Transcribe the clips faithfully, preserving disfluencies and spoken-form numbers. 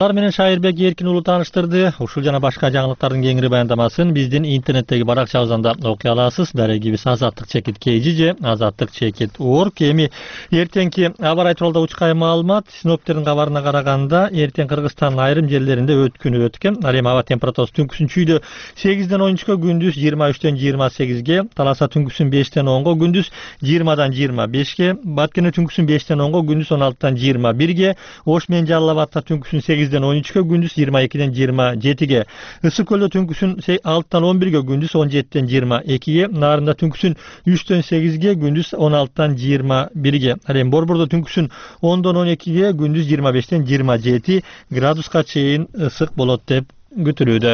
Алар менен Шайырбек Эркин уулу тааныштырды. Ушул жана башка жаңылыктардын кеңири баяндамасын биздин интернеттеги баракчабыздан да окуй аласыз. Дарегибиз азаттык чекит kg же азаттык чекит org. Эми эртеңки аба ырайы тууралуу учкай маалымат. Синоптиктердин кабарына караганда, эртең Кыргызстандын айрым жерлеринде өткүнү өткөн. Ал эми аба температурасы түнкүсүн чүйдө сегизден он үчкө, күндүз жыйырма үчтөн жыйырма сегизге, таласа түнкүсүн бештен онго, күндүз жыйырмадан жыйырма бешке, Баткене түнкүсүн бештен онго, күндүз он алтыдан жыйырма бирге, Ош менен Жалал Абадта түнкүсүн сегизден он үчкө, күндүз жыйырма экиден жыйырма жетиге, Ысык көлдө түнкүсүн алтыдан он бирге, күндүз он жетиден жыйырма экиге, Нарында түнкүсүн үчтөн сегизге, күндүз он алтыдан жыйырма бирге, ал эми Борбордо түнкүсүн ондон он экиге, күндүз жыйырма бештен жыйырма жети градуска чейин ысык болот деп күтүлүүдө.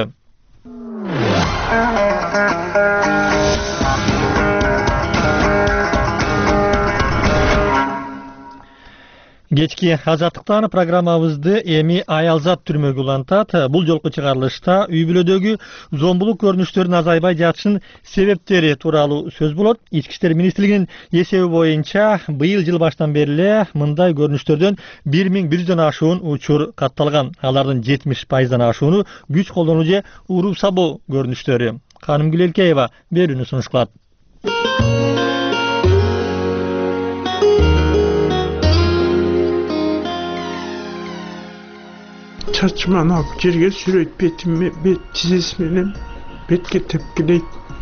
Кечки азаттыктан программабызды эми Аялзат түрмөгү улантат. Бул жолку чыгарылышта үй бүлөдөгү зомбулук көрүнүштөрүнүн азайбай жатышынын себептери тууралуу сөз болот. Ички иштер министрлигинин эсеби боюнча быйыл жыл башынан бери эле мындай көрүнүштөрдөн бир миң бир жүздөн ашуун учур катталган. Алардын жетимиш пайыздан ашууну күч колдонуу же уруп сабоо көрүнүштөрү. Канымгүл Элкеева берүүнү сунуш кылат. Çarçımani alıp жерге sürüyüp betimi, bet tizesi menен betke tepkileyt.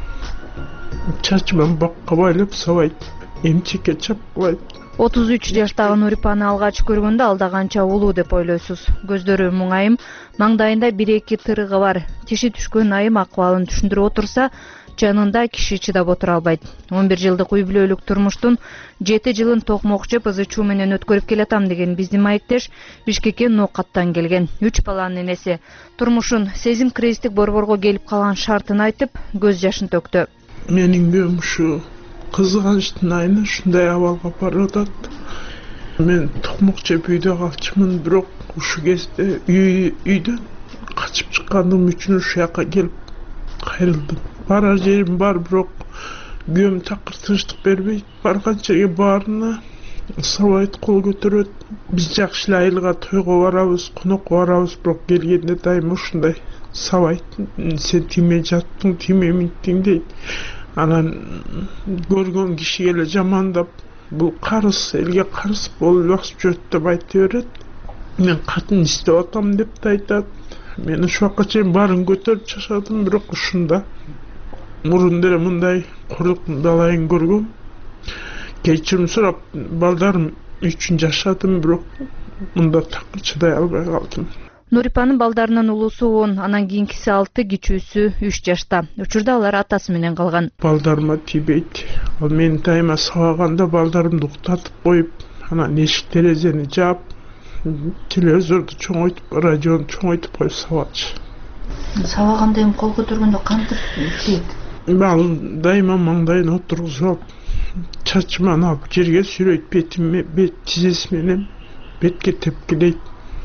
Çarçımani bakka baylap savayt, emчекке чапкылайт. отуз үч жаштагы Нурипаны алгач көргөндө алда канча улуу деп ойлойсуз. Көздөрү муңайым, маңдайында бир эки тырыгы бар. Тиши түшкөн айым акыбалын түшүндүрүп отурса, жанында киши чыдап отура албайт. он бир жылдык үй бүлөлүк турмуштун жети жылын токмок жеп ызы чуу менен өткөрүп келатам деген биздин маектеш Бишкекке Ноокаттан келген. үч баланын энеси турмушун сезим кризистик борборго келип калган шартын айтып, көз жашын төктү. Менин күйөөм ушу кызганычтын айына ушундай абалга барып атат. Мен токмок жеп үйдө калчумун, бирок ушу кезде үйдөн качып чыкканым үчүн ушул жака келип кайрылдым. Барар жерим бар, бирок күйөөм такыр тынчтык бербейт. Барган жерге баарына сабайт, кол көтөрөт. Биз жакшы эле айылга тойго барабыз, конокко барабыз, бирок келгенде дайыма ушундай сабайт. Сен тиме жаттың, тиме минттиң дейт. Анан көргөн кишиге эле жамандап, бул карыз, элге карыз болуп басып жүрөт деп айта берет. Мен катын издеп атам деп да айтат. Мен ушул убакка чейин баарын көтөрүп жашадым, бирок ушунда мурун деле мындай курлуктун далайын көргөм. Кечирим сурап, балдарым үчүн жашадым, бирок мында такыр чыдай албай калдым. Нурипанын балдарынын улуусу он, анан кийинкиси алты, кичүүсү үч жашта. Учурда алар атасы менен калган. Балдарыма тийбейт. Ал мени дайыма сабаганда балдарымды уктатып коюп, анан эшик терезени жаап, телевизорду чоңойтуп, радиону чоңойтуп коюп сабачы. Сабаганда эми кол көтөргөндө кантип иштейт? Ал дайыма маңдайына отургузуп алып, чачыманы алып жерге сүйрөйт, бетиме, бет тизеси менен бетке тепкилейт.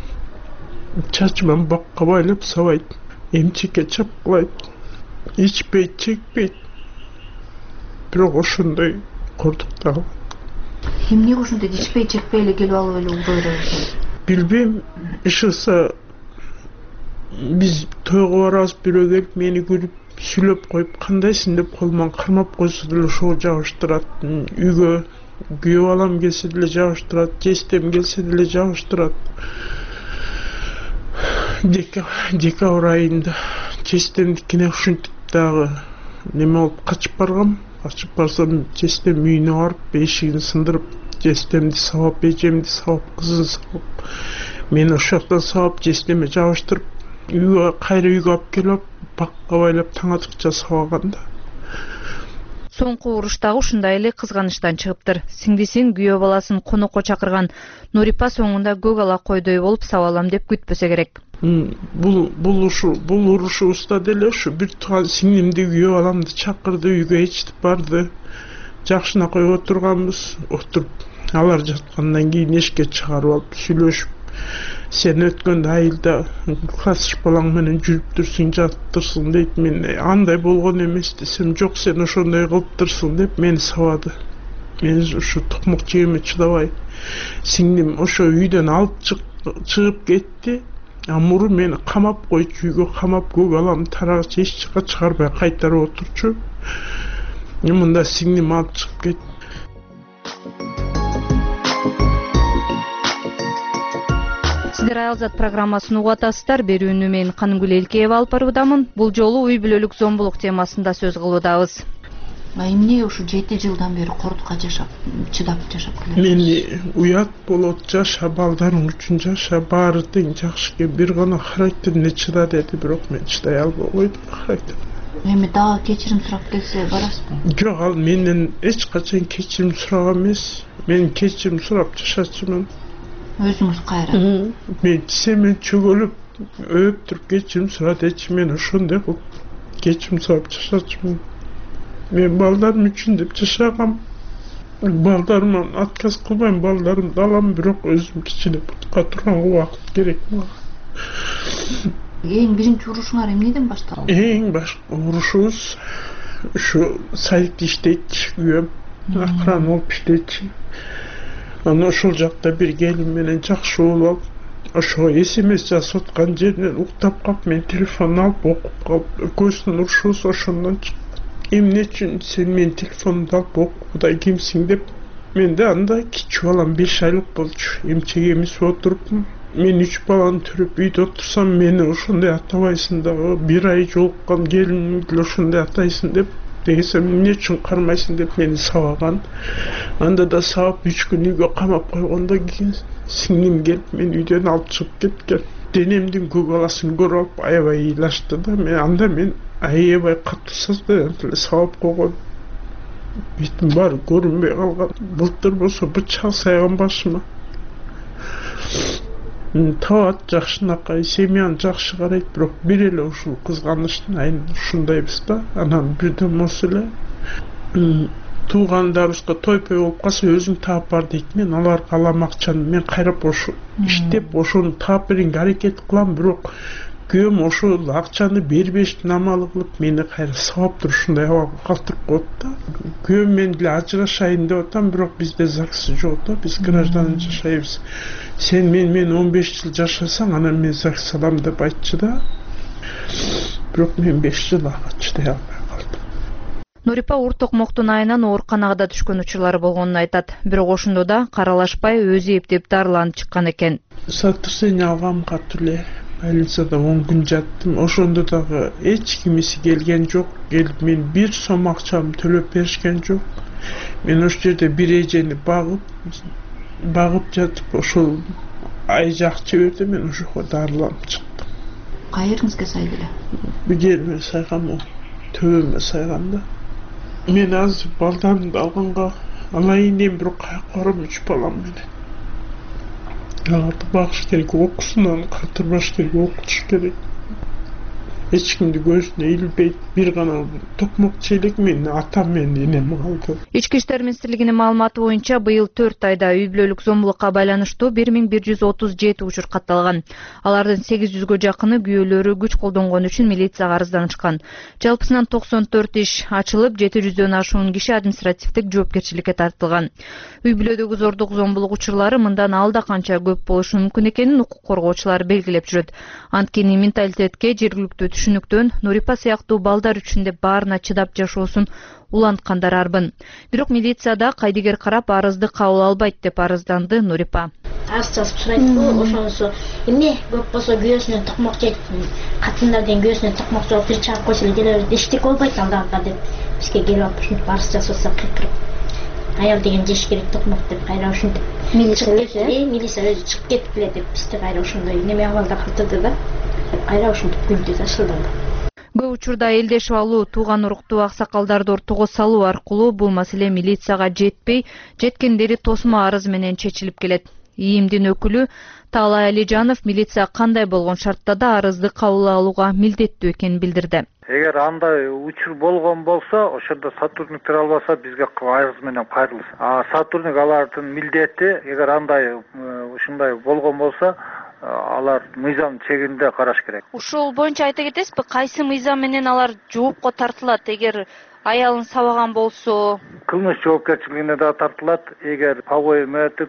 Чачыман бакка байлап сабайт, эмчекке чапкылайт. Ичпейт, чекпейт. Бирок ошондой кордукта калат. Эмне ошондой ичпей, чекпей эле келип алып эле угура берет? Билбейм, ишылса биз тойго барабыз, бирөө келип мени күлүп сүйлөп коюп, кандайсың деп колуман кармап койсо деле ошого жабыштырат. Үйгө күйөө балам келсе деле жабыштырат, жестем келсе деле жабыштырат. Декабрь айында жестемдикине ушинтип дагы неме болуп качып баргам. Качып барсам, жестем үйүнө барып, эшигин сындырып, жестемди сабап, эжемди сабап, кызын сабап, мени ошол жактан сабап, жестеме жабыштырып, үйгө кайра үйгө алып келип, бакка байлап таң атыкча сабаганда. Соңку уруштагы ушундай эле кызганычтан чыгыптыр. Сиңдисин күйөө баласын конокко чакырган Нурипа соңунда көк ала койдой болуп сабалам деп күтпөсө керек. Бул бул ушу бул урушубузда деле ушу бир тууган сиңдимди, күйөө баламды чакырды, үйгө ээрчитип барды. Жакшынакай отурганбыз, отуруп алар жаткандан кийин эшикке чыгарып алып сүйлөшүп, сен өткөндө айылда класс балаң менен жүрүп турсуң, жаттырсың дейт. Мен андай болгон эмес десем, жок сен ошондой кылыптырсың деп мени сабады. Мен ушу токмок жегиме чыдабай, сиңдим ошо үйдөн алып чыгып кетти. Амуру мени камап койчу, үйгө камап көк алам тарагыч эч жакка чыгарбай кайтарып отурчу. Мында сиңдим алып чыгып кетти. Сиздер Аялзат программасын угуп атасыздар. Берүүнү мен Канымгүл Элкеева алып баруудамын. Бул жолу үй бүлөлүк зомбулук темасында сөз кылуудабыз. Эмне ушу жети жылдан бери кордукка жашап, чыдап жашап келет? Мени уят болот, жаша, балдарың үчүн жаша, баары тең жакшы экен. Бир гана характерине чыда деди, бирок мен чыдай албай койдум характерине. Эми дагы кечирим сурап келсе барасызбы? Жок, ал менден эч качан кечирим сураган эмес. Мен кечирим сурап жашачумун. Өзүңүз кайра? Мен тисемен чөгөлүп, өп туруп кечирим сура дечи, мен ошондой кылып кечирим сурап жашачумун. Мен балдарым үчүн деп жашагам. Балдарымдан отказ кылбайм, балдарымды алам, бирок өзүм кичине бутка турганга убакыт керек мага. Эң биринчи урушуңар эмнеден башталды? Эң башкы урушубуз ушу сайтта иштейт, күйөөм акран болуп иштейт. Аны ошол жакта бир келин менен жакшы болуп алып, ошого смс жазып аткан жеринен уктап калып, мен телефонду алып окуп калып, экөөбүздүн урушубуз ошондон чыкты. Эмне үчүн сен менин телефонумду алып окууда кимсиң деп, мен да анда кичүү балам беш айлык болчу, эмчеге эмизип отуруп, мен үч баланы төрөп үйдө отурсам, мени ошондой атабайсың дагы, бир ай жолуккан келиниңди деле ошондой атайсың деп, десем эмне үчүн кармайсың деп мени сабаган. Анда да сабап үч күн үйгө камап койгондон кийин сиңдим келип мени үйдөн алып чыгып кеткен. Денемдин көк аласын көрүп алып аябай ыйлашты да, мен анда мен аябай катуу состояниеде эле сабап койгон. Бетим баары көрүнбөй калган. Былтыр болсо бычак сайган башыма. Табат жакшынакай, семьяны жакшы карайт, бирок бир эле ушул кызганычтын айын ушундайбыз да. Анан бирден болсо эле туугандарыбызга той-пой болуп калса өзүң таап бар дейт. Мен аларга алам акчаны, мен кайрап ошо иштеп ошону таап беренге аракет кылам, бирок күйөөм ошол акчаны бербештин амалы кылып мени кайра сабап туруп ушундай абалга калтырып коет да. Күйөөм менен деле ажырашайын деп атам, бирок бизде ЗАГС жок да, биз гражданин жашайбыз. Сен мен мен он беш жыл жашасаң, анан мен ЗАГС алам деп айтчы да. Бирок мен беш жыл ага чыдай албай калдым. Нурипа Ур токмоктун айынан ооруканага да түшкөн учурлары болгонун айтат. Бирок ошондо да каралашпай өзү эптеп дарыланып чыккан экен. Сотрясение алгам катуу эле. Больницада он күн жаттым. Ошондо дагы эч кимиси келген жок. Келип мен бир сом акчамды төлөп беришкен жок. Мен ошол жерде бир эжени багып, багып жатып, ошол айжа акча берди, мен ошого дарыланып чыктым. Кайерыңызга сайды эле? Бедериме сайгам, төбөмө сайган да. Мен азыр балдарымды алганга алайын дейм, бирок каяка барам үч балам менен. Аларды багыш керек, окуусунан калтырбаш керек, окутуш керек. Эч кимди көзүнө илбейт, бир гана токмокчу элек мен атам менен энем калды. Ички иштер министрлигинин маалыматы боюнча быйыл төрт айда үй бүлөлүк зомбулукка байланыштуу бир миң бир жүз отуз жети учур катталган. Алардын сегиз жүзгө жакыны күйөөлөрү күч колдонгон үчүн милицияга арызданышкан. Жалпысынан токсон төрт иш ачылып, жети жүздөн ашуун киши административдик жоопкерчиликке тартылган. Үй бүлөдөгү зордук зомбулук учурлары мындан алда канча көп болушу мүмкүн экенин укук коргоочулар белгилеп жүрөт. Анткени менталитетке жергиликтүү түшүнүктөн Нурипа сыяктуу балдар үчүн деп баарына чыдап жашоосун уланткандар арбын. Бирок милицияда кайдыгер карап арызды кабыл албайт деп арызданды Нурипа. Арыз жазып сурайт, ошонусу эмне көп болсо күйөөсүнөн токмок жейт, катындардан күйөөсүнөн токмок жолуп бир чыгып койсо эле келебиз, эчтеке болбойт алдыга деп бизге келип алып ушинтип арыз жазып кыйкырып. Аял деген жеш керек токмок деп кайра ушинтип милиция өзү чыгып кетип эле деп бизди кайра ошондой неме абалда калтырды да. Кайра ушинтип күлдү да, шылдады. Көп учурда элдешип алуу, тууган уруктуу аксакалдарды ортого салуу аркылуу бул маселе милицияга жетпей, жеткендери тосмо арыз менен чечилип келет. ИИМдин өкүлү Таалай Алижанов милиция кандай болгон шартта да арызды кабыл алууга милдеттүү экенин билдирди. Эгер андай учур болгон болсо, ошондо сотрудниктер албаса бизге арыз менен кайрылсын. А сотрудник алардын милдети, эгер андай ушундай болгон болсо, алар мыйзам чегинде караш керек. Ушул боюнча айта кетесизби, кайсы мыйзам менен алар жоопко тартылат? Эгер аялын сабаган болсо, кылмыш жоопкерчилигине да тартылат. Эгер побои өтүп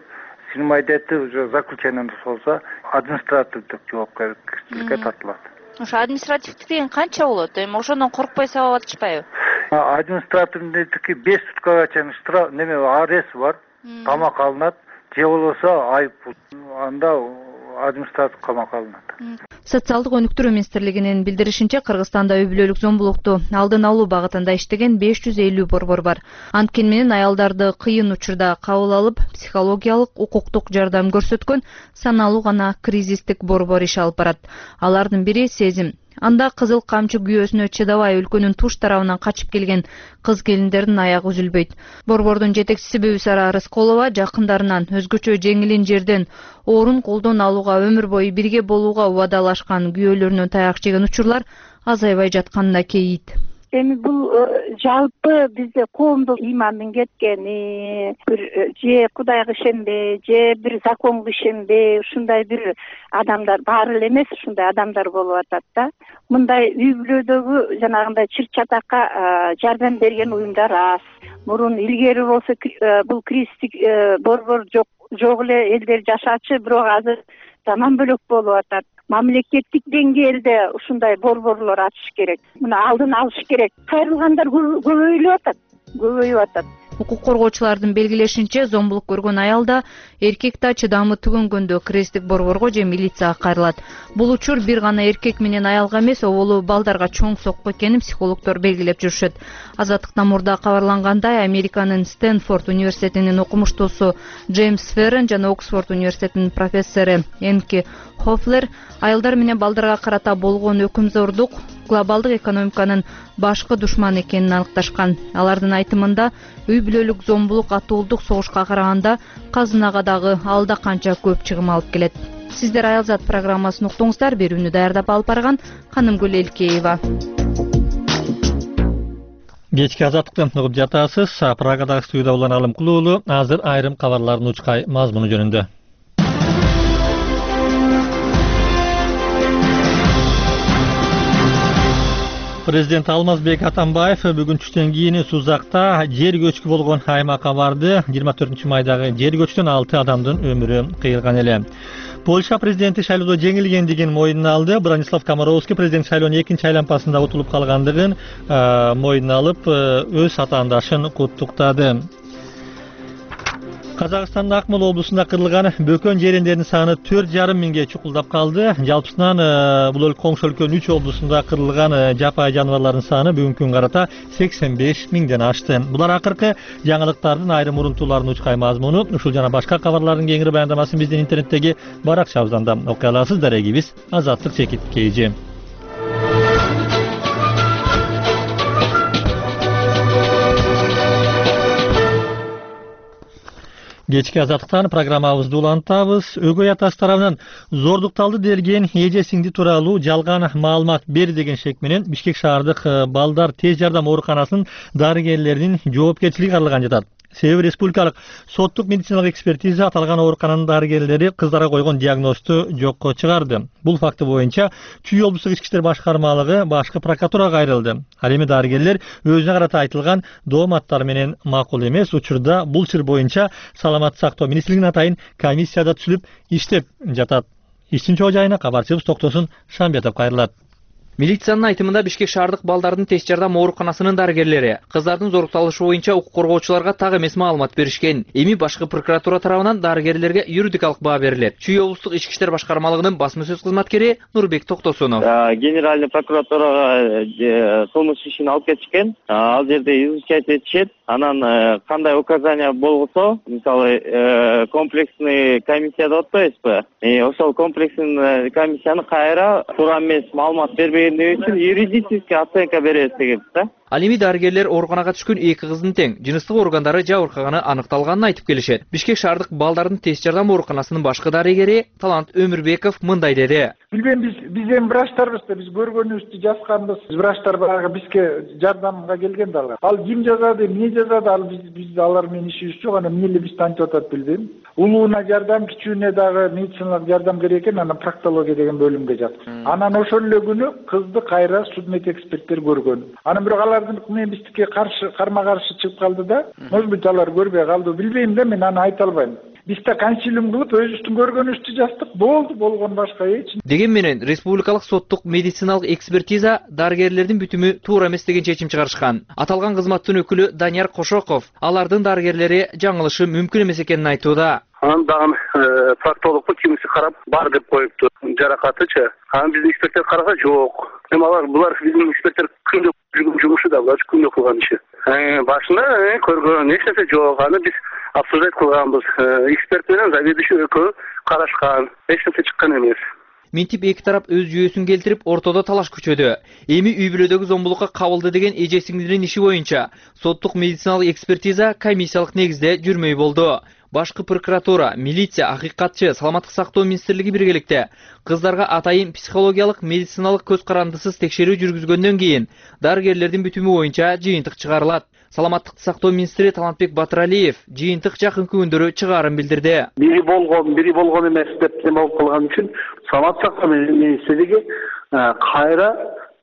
снимать уже заключениеде болсо административдик жоопкерчиликке тартылат. Ошо административдик деген канча болот? Эми ошондон коркпой сабап атышпайбы? Административдики беш суткага чейин штраф неме арест бар, камак алынат, же болбосо айып анда административ камакка алынат. Социалдык өнүктүрүү министрлигинин билдиришинче, Кыргызстанда үй бүлөлүк зомбулукту алдын алуу багытында иштеген беш жүз элүү борбор бар. Анткени менен аялдарды кыйын учурда кабыл алып, психологиялык, укуктук жардам көрсөткөн саналуу гана кризистик борбор иш алып барат. Алардын бири Сезим. Анда кызыл камчы күйөөсүнө чыдабай өлкөнүн туш тарабынан качып келген кыз келиндердин аягы үзүлбөйт. Борбордун жетекчиси Бүбүсара Рысколова жакындарынан өзгөчө жеңилин жерден орун колдон алууга, өмүр бою бирге болууга убадалашкан күйөөлөрүнөн таяк жеген учурлар азайбай жатканына кейийт. Эми бул жалпы бизде коомдук ыймандын кеткени, бир же Кудайга ишенбей, же бир законго ишенбей, ушундай бир адамдар баары эле эмес, ушундай адамдар болуп атат да. Мындай үй бүлөдөгү жанагындай чыр-чатакка жардам берген уюмдар аз. Мурун илгери болсо бул кризистик борбор жок жок эле элдер жашачу, бирок азыр заман бөлөк болуп атат. Мамлекеттик деңгээлде ушундай борборлор ачыш керек. Муну алдын алыш керек. Кайрылгандар көбөйүп атат, көбөйүп атат. Укук коргоочулардын белгилешинче, зомбулук көргөн аял да, эркек да чыдамы түгөнгөндө кризистик борборго же милицияга кайрылат. Бул учур бир гана эркек менен аялга эмес, оболу балдарга чоң сокку экенин психологдор белгилеп жүрүшөт. Азаттыктан мурда кабарлангандай, Американын Стэнфорд университетинин окумуштуусу Джеймс Феррен жана Оксфорд университетинин профессору Энки Хофлер аялдар менен балдарга карата болгон өкүмзордук глобалдык экономиканын башкы душманы экенин аныкташкан. Алардын айтымында, үй бүлөлүк зомбулук атуулдук согушка караганда казынага дагы алда канча көп чыгым алып келет. Сиздер Аялзат программасын уктуңуздар. Берүүнү даярдап алып барган Канымгүл Элкеева. Кечки азаттыкты угуп жатасыз. Прагадагы студияда улан Алым Кулуулу азыр айрым кабарлардын учкай мазмуну жөнүндө. Президент Алмазбек Атамбаев бүгүн түштөн кийин Сузакта жер көчкү болгон аймакка барды. жыйырма төртүнчү майдагы жер көчтөн алты адамдын өмүрү кыйылган эле. Польша президенти шайлоодо жеңилгендигин мойнуна алды. Бранислав Комаровский президент шайлоонун экинчи айланпасында утулуп калгандыгын мойнуна алып, өз атаандашын куттуктады. Казакстандын Акмола облусунда кырылган бөкөн жерендердин саны төрт жарым миңге чукулдап калды. Жалпысынан бул өлкө коңшу өлкөнүн үч облусунда кырылган жапайы жаныбарлардын саны бүгүнкү күнгө карата сексен беш миңден ашты. Булар акыркы жаңылыктардын айрым урунтууларынын учкай мазмуну. Ушул жана башка кабарлардын кеңири баяндамасын биздин интернеттеги баракчабыздан да окуй аласыз. Дарегибиз Азаттык чекит kg. Кечки азаттыктан программабызды улантабыз. Өгөй атасы тарабынан зордукталды делген эже сиңди тууралуу жалган маалымат бер деген шек менен Бишкек шаардык балдар тез жардам ооруканасынын дарыгерлеринин жоопкерчилиги каралган жатат. Себеби республикалык соттук медициналык экспертиза аталган оорукананын дарыгерлери кыздарга койгон диагнозду жокко чыгарды. Бул факты боюнча Чүй облустук ички иштер башкармалыгы башкы прокуратурага кайрылды. Ал эми дарыгерлер өзүнө карата айтылган дооматтар менен макул эмес. Учурда бул чыр боюнча саламаттык сактоо министрлигинин атайын комиссияда түзүлүп иштеп жатат. Иштин чоо жайына кабарчыбыз Токтосун Шамбетов кайрылат. Милициянын айтымында Бишкек шаардык балдардын тез жардам ооруканасынын дарыгерлери кыздардын зорукталышы боюнча укук коргоочуларга так эмес маалымат беришкен. Эми башкы прокуратура тарабынан дарыгерлерге юридикалык баа берилет. Чүй облустук ички иштер башкармалыгынын басма сөз кызматкери Нурбек Токтосунов. Генеральный прокуратурага кылмыш ишин алып кетишкен. Ал жерде изучать этишет. Анан кандай указания болгосо, мисалы комплексный комиссияда отпойбузбу? Ошол комплексный комиссияны кайра туура эмес маалымат бербегендиги үчүн юридический оценка беребиз дегенбиз да. Ал эми дарыгерлер ооруканага түшкөн эки кыздын тең жыныстык органдары жабыркаганы аныкталганын айтып келишет. Бишкек шаардык балдардын тез жардам ооруканасынын башкы дарыгери Талант Өмүрбеков мындай деди. Билбейм, биз биз эми врачтарбыз да, биз көргөнүбүздү жазганбыз. Врачтар баягы бизге жардамга келген да алар. Ал ким жазады, эмне жазады, ал биз биз алар менен ишибиз жок, анан эмне эле биз тантип атат билбейм. Улууна жардам, кичүүнө дагы медициналык жардам керек экен, анан проктология деген бөлүмгө жаткыз. Анан ошол эле күнү кызды кайра судмедэксперттер көргөн. Анан бирок алардын мен биздикке каршы карма каршы чыгып калды да, может быть алар көрбөй калды, билбейм да, мен аны айта албайм. Биз да консилиум кылып өзүбүздүн көргөнүбүздү жаздык, болду, болгон башка эч. Деген менен республикалык соттук медициналык экспертиза дарыгерлердин бүтүмү туура эмес деген чечим чыгарышкан. Аталган кызматтын өкүлү Данияр Кошоков алардын дарыгерлери жаңылышы мүмкүн эмес экенин айтууда. Анан дагы проктологду кимиси карап бар деп коюпту, жаракатычы. Анан биздин эксперттер караса жок. Эми алар булар биздин эксперттер күндө жүргөн жумушу да, булар күндө кылган иши. Башында көргөн эч нерсе жок. Аны биз обсуждать кылганбыз. Эксперт менен заведующий экөө карашкан. Эч нерсе чыккан эмес. Минтип эки тарап өз жүйөсүн келтирип, ортодо талаш күчөдү. Эми үй бүлөдөгү зомбулукка кабылды деген эже сиңдинин иши боюнча соттук медициналык экспертиза комиссиялык негизде жүрмөй болду. Башкы прокуратура, милиция, акыйкатчы, саламаттык сактоо министрлиги биргеликте кыздарга атайын психологиялык, медициналык көз карандысыз текшерүү жүргүзгөндөн кийин дарыгерлердин бүтүмү боюнча жыйынтык чыгарылат. Саламаттык сактоо министри Талантбек Батыралиев жыйынтык жакынкы күндөрү чыгаарын билдирди. Бири болгон, бири болгон эмес деп неме болуп калган үчүн саламаттык сактоо министрлиги кайра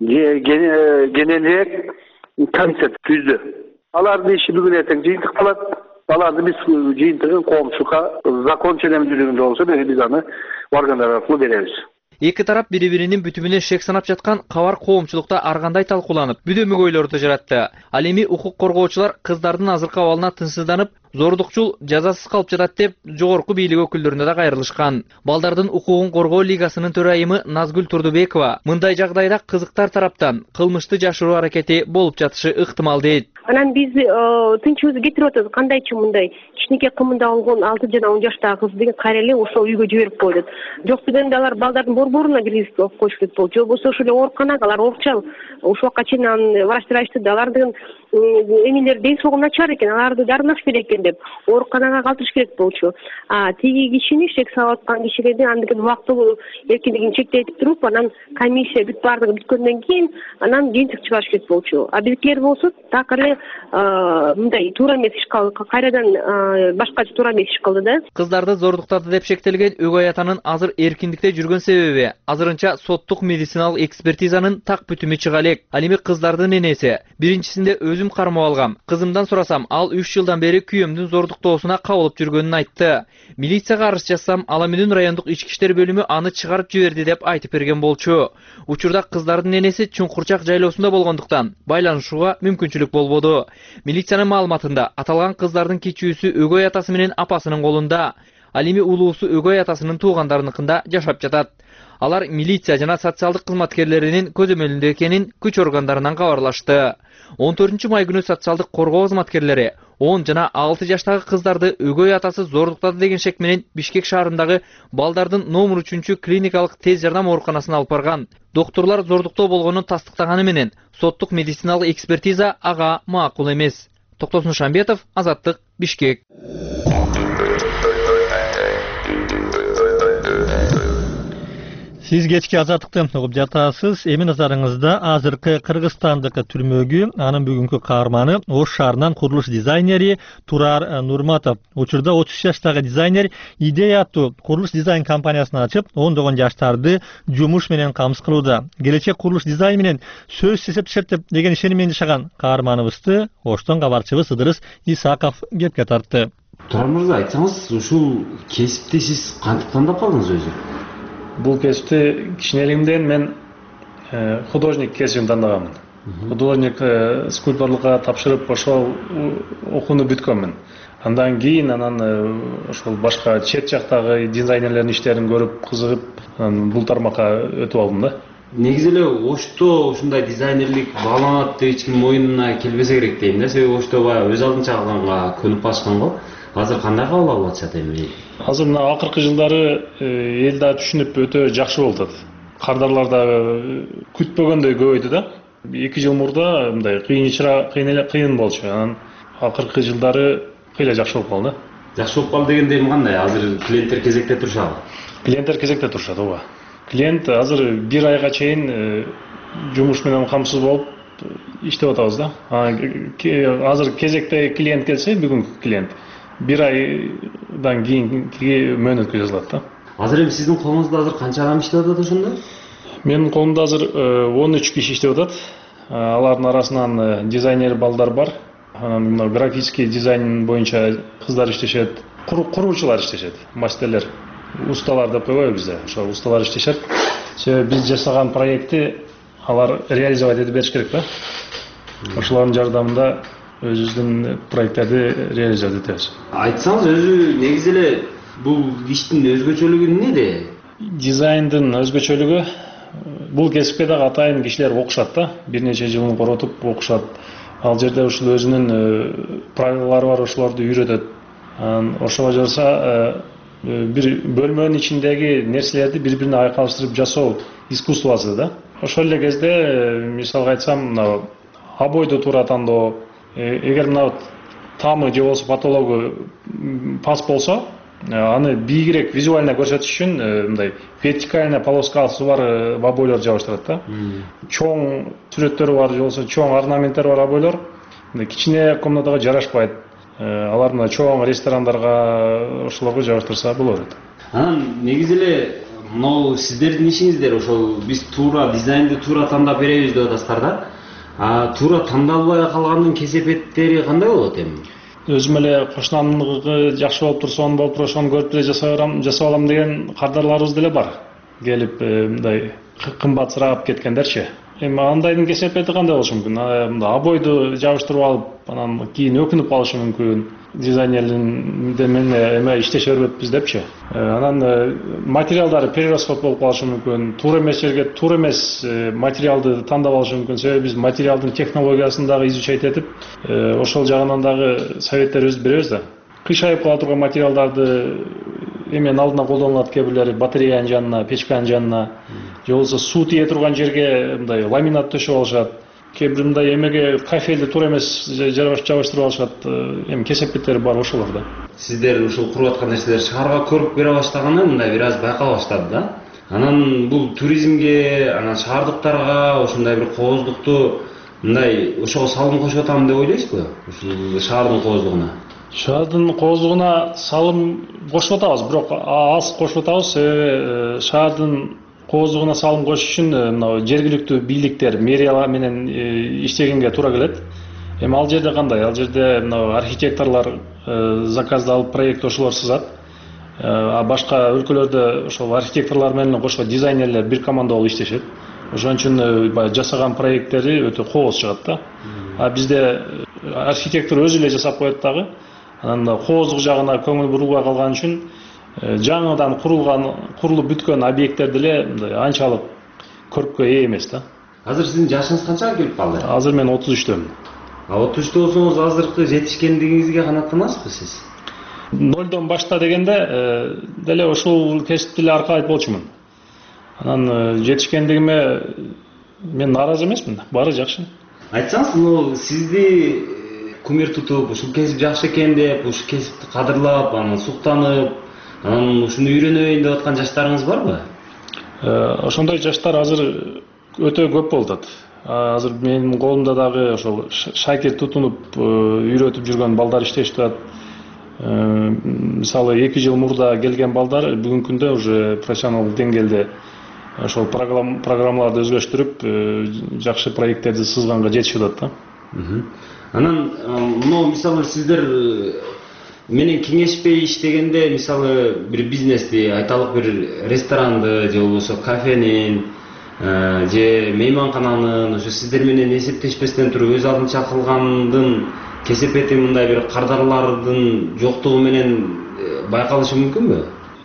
кененирээк комиссия түздү. Алардын иши бүгүн эртең жыйынтыкталат. Аларды биз жыйынтыгын коомчулукка закон ченемдүүлүгүндө болсо биз аны органдар аркылуу беребиз. Эки тарап бири-биринин бүтүмүнө шек санап жаткан кабар коомчулукта ар кандай талкууланып, бүдөмөк ойлорду жаратты. Ал эми укук коргоочулар кыздардын азыркы абалына тынчсызданып, зордукчул жазасыз калып жатат деп жогорку бийлик өкүлдөрүнө да кайрылышкан. Балдардын укугун коргоо лигасынын төрайымы Назгүл Турдубекова мындай жагдайда кызыктар тараптан кылмышты жашыруу аракети болуп жатышы ыктымал дейт. Анан биз тынчыбызды кетирип атабыз. Кандайчы мындай кичинекей кымында болгон алты жана он жаштагы кыз деген кайра эле ошол үйгө жиберип коюлат. Жок дегенде алар балдардын борборуна киргизип коюш керек болчу. Же болбосо ошол эле ооруканага алар оорукчал. Ошол убакка чейин анын врачтар айтышты да, алардын эмелери ден соолугу начар экен, аларды дарылаш керек экен деп ооруканага калтырыш керек болчу. А тиги кишини шек салып аткан кишилердин андыгы убактылуу эркиндигин чектетип туруп, анан комиссия бүт баардыгы бүткөндөн кийин анан жыйынтык чыгарыш керек болчу. А биздикилер болсо так эле мындай туура эмес иш кылды, кайрадан башкача туура эмес иш кылды да. Кыздарды зордуктады деп шектелген өгөй атанын азыр эркиндикте жүргөн себеби азырынча соттук медициналык экспертизанын так бүтүмү чыга элек. Ал эми кыздардын энеси биринчисинде өзүм кармап алгам. Кызымдан сурасам, ал үч жылдан бери күйөөмдүн зордуктоосуна кабылып жүргөнүн айтты. Милицияга арыз жазсам, Ала Мүнүн райондук ички иштер бөлүмү аны чыгарып жиберди деп айтып берген болчу. Учурда кыздардын энеси Чуңкурчак жайлоосунда болгондуктан байланышууга мүмкүнчүлүк болбоду. Милициянын маалыматында аталган кыздардын кичүүсү өгөй атасы менен апасынын колунда. Ал эми улуусу өгөй атасынын туугандарыныкында жашап жатат. Алар милиция жана социалдык кызматкерлеринин көзөмөлүндө экенин күч органдарынан кабарлашты. он төртүнчү май күнү социалдык коргоо кызматкерлери он жана алты жаштагы кыздарды өгөй атасы зордуктады деген шек менен Бишкек шаарындагы балдардын номер үчүнчү клиникалык тез жардам ооруканасына алып барган. Доктурлар зордуктоо болгонун тастыктаганы менен соттук медициналык экспертиза ага макул эмес. Токтосун Шамбетов, Азаттык, Бишкек. Сиз кечки Азаттыкты угуп жатасыз. Эми назарыңызда азыркы Кыргызстандык түрмөгү, анын бүгүнкү каарманы Ош шаарынын курулуш дизайнери Турар Нурматов. Учурда отуз үч жаштагы дизайнер Идея аттуу курулуш дизайн компаниясын ачып, ондогон жаштарды жумуш менен камсыз кылууда. Келечек курулуш дизайн менен сөз сесептешет деген ишеним менен жашаган каарманыбызды Оштон кабарчыбыз Ыдырыс Исаков кепке тартты. Турар мырза, айтсаңыз, ушул кесипти сиз кантип тандап калдыңыз өзү? Бул кесипти кичинелигимден мен художник кесибин тандагамын. Художник скульпторлукка тапшырып ошол окууну бүткөнмүн. Андан кийин анан ошол башка чет жактагы дизайнерлердин иштерин көрүп, кызыгып, бул тармакка өтүп алдым да. Негизи эле Ошто ушундай дизайнерлик бааланат деп эч ким моюнуна келбесе керек дейм да. Себеби Ошто баягы өз алдынча алганга көнүп калышкан го. Азыр кандай кабыл алып атышат эми? Азыр мына акыркы жылдары эл да түшүнүп өтө жакшы болуп атат. Кардарлар да күтпөгөндөй көбөйдү да. эки жыл мурда мындай кыйынчыраак, кыйын болчу. Анан акыркы жылдары кыйла жакшы болуп калды. Жакшы болуп калды дегенде эми кандай? Азыр клиенттер кезекте турушабы? Клиенттер кезекте турушат, ооба. Клиент азыр бир айга чейин жумуш менен камсыз болуп иштеп атабыз да. Азыр кезекте клиент келсе, бүгүнкү клиент бир айдан кийинки мөөнөткө жазылат да. Азыр эми сиздин колуңузда азыр канча адам иштеп атат ошондо? Менин колумда азыр он үч киши иштеп атат. Алардын арасынан дизайнер балдар бар. Анан мына графический дизайн боюнча кыздар иштешет. куруучулар иштешет, мастерлер, усталар деп койбойбу бизде. Ошо усталар иштешет. Себеби биз жасаган проектти алар реализовать этип бериш керек да. Ошолордун жардамында өзүбүздүн проекттерди реализовать этебиз. Айтсаңыз, өзү негизи эле бул иштин өзгөчөлүгү эмнеде? Дизайндын өзгөчөлүгү бул кесипке дагы атайын кишилер окушат да. Бир нече жылын коротуп окушат. Ал жерде ушул өзүнүн правилалары бар, ошолорду үйрөтөт. Ошого жараша бир бөлмөнүн ичиндеги нерселерди бири-бирине айкалыштырып жасоо искусствосу да. Ошол эле кезде, мисалга айтсам, мына обойду туура тандоо, эгер мына тамы же болбосо потологу пас болсо, аны бийигирээк визуально көрсөтүш үчүн мындай вертикальный полоскасы бар обойлор жабыштырат да. Чоң сүрөттөрү бар же болбосо чоң орнаменттер бар обойлор кичине комнатага жарашпайт. Алар мына чоң ресторандарга ошолорго жабыштырса болот. Анан негизи эле могу сиздердин ишиңиздер ошол биз туура дизайнды туура тандап беребиз деп атасыздар да. А туура тандалбай калгандын кесепеттери кандай болот эми? Өзүм эле кошунамдыгы жакшы болуп турса, сонун болуп турса, ошону көрүп эле жасап алам деген кардарларыбыз деле бар. Келип мындай кымбатсыраап кеткендерчи. Эми андайдын кесепети кандай болушу мүмкүн? Мында обойду жабыштырып алып, анан кийин өкүнүп калышы мүмкүн. Дизайнерлердин менен эме иштеше бербеппиз депчи. Анан материалдары перерасход болуп калышы мүмкүн. Туура эмес жерге туура эмес материалды тандап алышы мүмкүн. Себеби биз материалдын технологиясын дагы изучать этип, ошол жагынан дагы советтерибизди беребиз да. Кыйшайып кала турган материалдарды эменин алдына колдонулат, кээ бирлери батареянын жанына, печканын жанына, же болбосо суу тие турган жерге мындай ламинат төшөп алышат. Кээ бир мындай эмеге кафелди туура эмес жабыштырып алышат. Эми кесепеттери бар ошолор да. Сиздер ушул куруп аткан нерселер шаарга көрүп бере баштаганы мындай бир аз байкала баштады да. Анан бул туризмге, анан шаардыктарга ошондой бир кооздукту мындай ошого салым кошуп атам деп ойлойсузбу? Ушул шаардын кооздугуна. Шаардын кооздугуна салым кошуп атабыз, бирок аз кошуп атабыз. Себеби шаардын кооздугуна салым кошуш үчүн мына жергиликтүү бийликтер, мэриялар менен иштегенге туура келет. Эми ал жерде кандай? Ал жерде мына архитекторлор заказды алып проект ошолор сызат. А башка өлкөлөрдө ошол архитекторлор менен кошо дизайнерлер бир команда болуп иштешет. Ошон үчүн баягы жасаган проекттери өтө кооз чыгат да. А бизде архитектор өзү эле жасап коет дагы. Анан кооздук жагына көңүл бурулбай калган үчүн жаңыдан курулган, курулуп бүткөн объекттерди эле мындай анчалык көрккө ээ эмес да. Азыр сиздин жашыңыз канчага келип калды? Азыр мен отуз үчтөмүн. А отуз үчтө болсоңуз азыркы жетишкендигиңизге канааттанасызбы сиз? Нолдон башта дегенде деле ушул кесипти эле аркалайт болчумун. Анан жетишкендигиме мен нааразы эмесмин, баары жакшы. Айтсаңыз, ну сизди кумир тутуп, ушул кесип жакшы экен деп, ушул кесипти кадырлап, анан суктанып, анан ушуну үйрөнөйүн деп аткан жаштарыңыз барбы? Ошондой жаштар азыр өтө көп болуп атат. Азыр менин колумда дагы ошол шакирт тутунуп үйрөтүп жүргөн балдар иштешип атат. Мисалы эки жыл мурда келген балдар бүгүнкү күндө уже профессионалдык деңгээлде ошол программаларды өзгөчтүрүп, жакшы проекттерди сызганга жетишип атат да. Анан мына мисалы сиздер менен кеңешпей иштегенде, мисалы бир бизнести, айталык бир ресторанды же болбосо кафенин же мейманкананын ошо сиздер менен эсептешпестен туруп өз алдынча кылгандын кесепети мындай бир кардарлардын жоктугу менен байкалышы мүмкүнбү?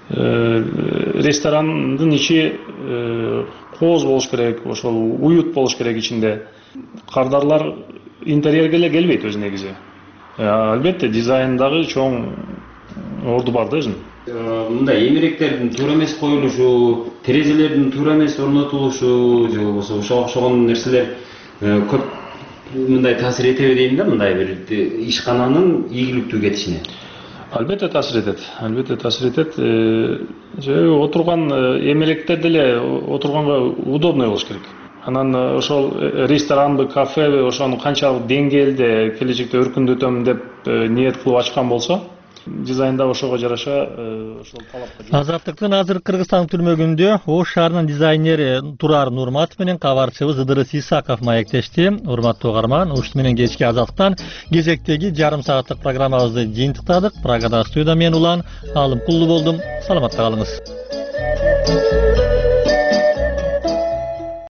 Ресторандын ичи кооз болуш керек, ошол уют болуш керек ичинде. Кардарлар интерьерге эле келбейт өзү негизи. Албетте дизайндагы чоң орду бар да өзүнүн. Мындай эмеректердин туура эмес коюлушу, терезелердин туура эмес орнотулушу же болбосо ошого окшогон нерселер көп мындай таасир этеби дейм да, мындай бир ишкананын ийгиликтүү кетишине. Албетте таасир этет. Албетте таасир этет. Себеби отурган эмелектер деле отурганга удобный болуш керек. Анан ошол ресторанбы, кафеби ошону канчалык деңгээлде келечекте өркүндөтөм деп ниет кылып ачкан болсо, дизайн да ошого жараша ошол талапка. Азаттыктын азыр Кыргызстан түрмөгүндө Ош шаарынын дизайнери Турар Нурматов менен кабарчыбыз Ыдырыс Исаков маектешти. Урматтуу угарман, ушуну менен кечки Азаттыктан кезектеги жарым сааттык программабызды жыйынтыктадык. Прагада студияда мен Улан Алымкулду болдум. Саламатта калыңыз.